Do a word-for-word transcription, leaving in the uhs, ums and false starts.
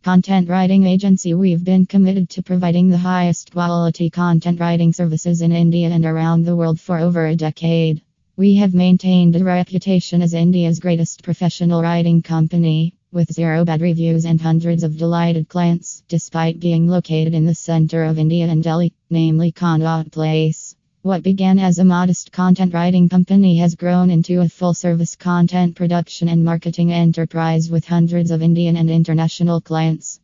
Content Writing Agency. We've been committed to providing the highest quality content writing services in India and around the world for over a decade. We have maintained a reputation as India's greatest professional writing company, with zero bad reviews and hundreds of delighted clients, despite being located in the center of India and Delhi, namely Connaught Place. What began as a modest content writing company has grown into a full-service content production and marketing enterprise with hundreds of Indian and international clients.